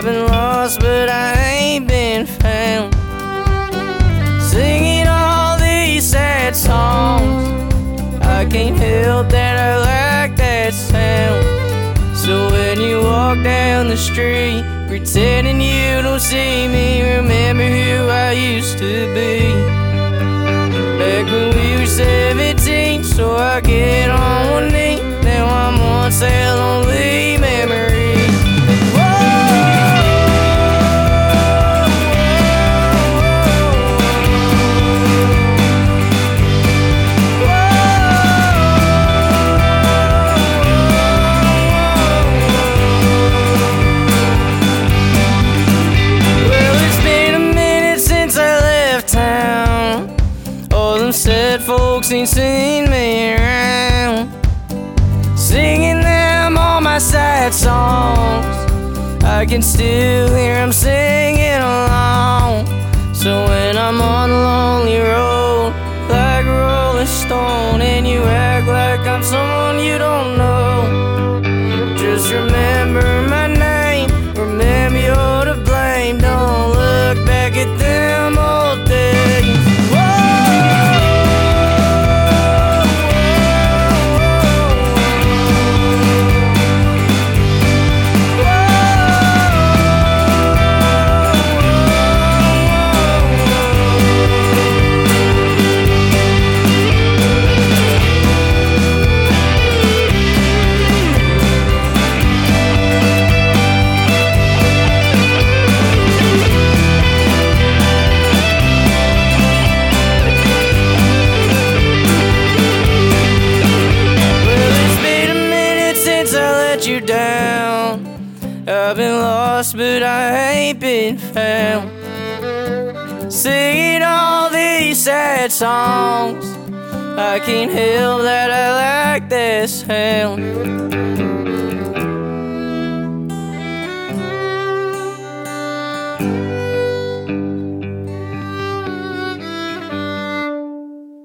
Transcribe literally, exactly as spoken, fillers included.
I've been lost, but I ain't been found. Singing all these sad songs, I can't help that I like that sound. So when you walk down the street, pretending you don't see me, remember who I used to be. Back when we were seventeen, so I get on one knee. Now I'm one sad lonely memory. Said folks ain't seen me around, singing them all my sad songs. I can still hear them singing along. So when I'm on the lonely road, like a rolling stone, and you act like I'm someone you don't know, just remember my name, remember you're to blame. Don't look back at them old days. You down. I've been lost, but I ain't been found. Singing all these sad songs, I can't help that I like that sound.